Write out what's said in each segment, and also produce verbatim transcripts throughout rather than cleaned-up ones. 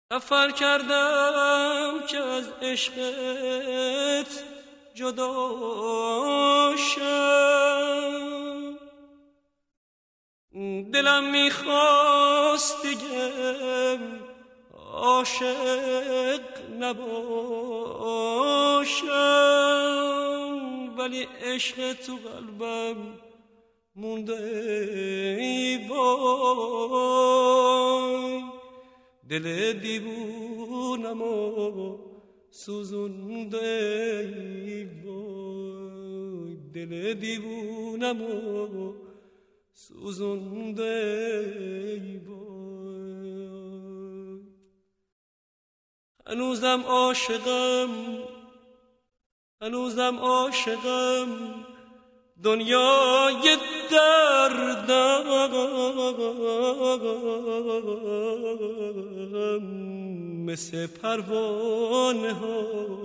سفر کردم که از عشقت جدا شم، دلم میخواست دیگه عاشق نباشم، ولی عشق تو قلبم مونده ای وای، دل دیوونم و سوزونده ای وای، دل دیوونم و سوزونده ای وای. هنوزم عاشقم، هنوزم عاشقم، دنیای دردم، مثل پروانه ها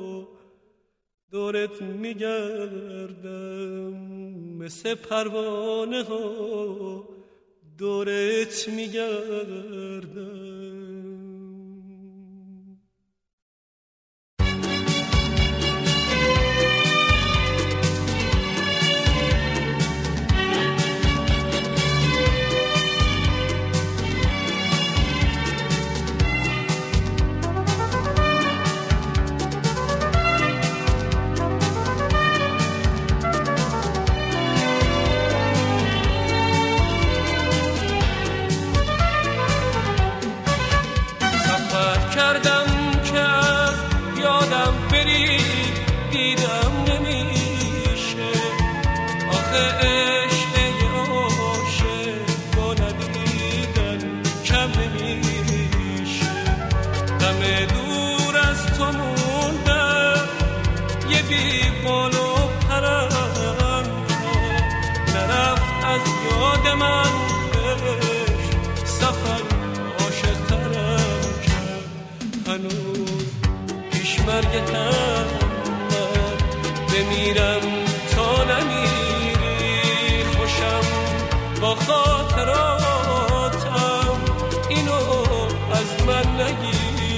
دورت میگردم، مثل پروانه ها دورت میگردم. مرگتم من بمیرم تا نمیری، خوشم با خاطراتم، اینو از من نگیری.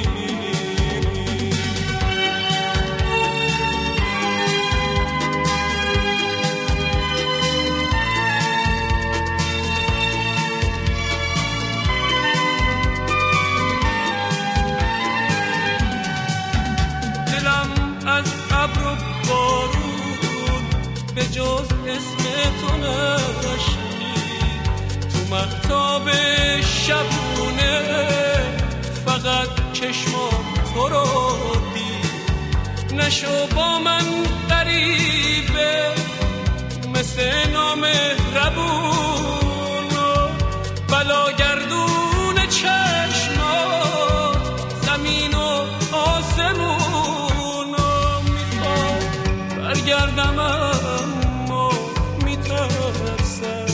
به جز اسم تو نشنید، تو مهتاب شبونه فقط چشمام تو رو دید. نشو با من غریبه مثل نامهربون و بلاگردون چشمات، زمین و آسمون و میخوام برگردم اما میترسم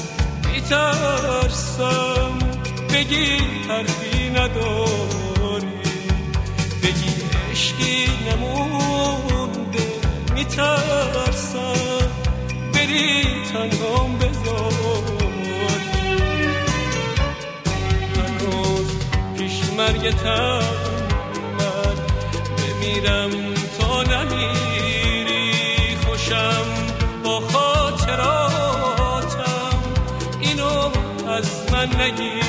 میترسم بگی حرفی نداری، بگی عشقی نمونده، میترسم بری تنهام بذاری. هنوز پیش مرگتم من بمیرم تا نمیری، خوشم با خاطراتم، اینو از من نگیری.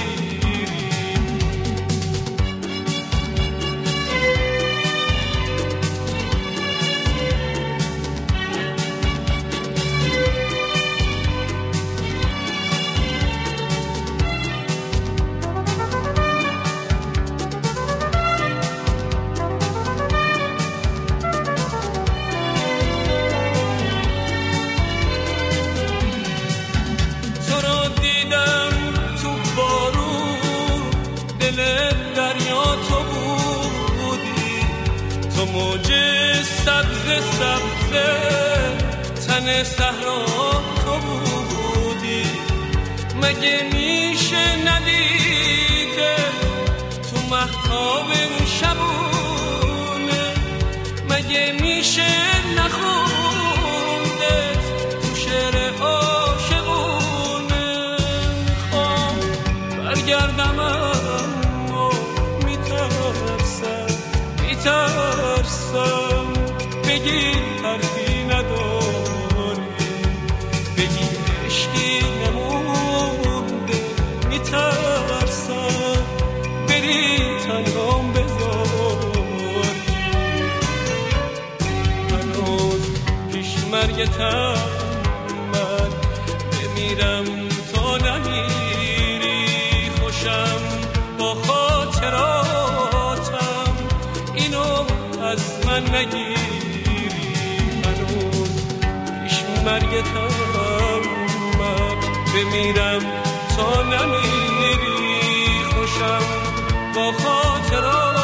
موج سبز سبز تن صحرا تو بودی، مگه میشه ندیده تو مهتاب شبونه، مگه میشه نخونده تو شعر عاشقونه. خوام برگردم اما میترسم مرگتم من بمیرم تا نمیری خوشم با خاطراتم اینو از من نگیری هنوز پیش مرگتم من بمیرم تا نمیری خوشم با خاطراتم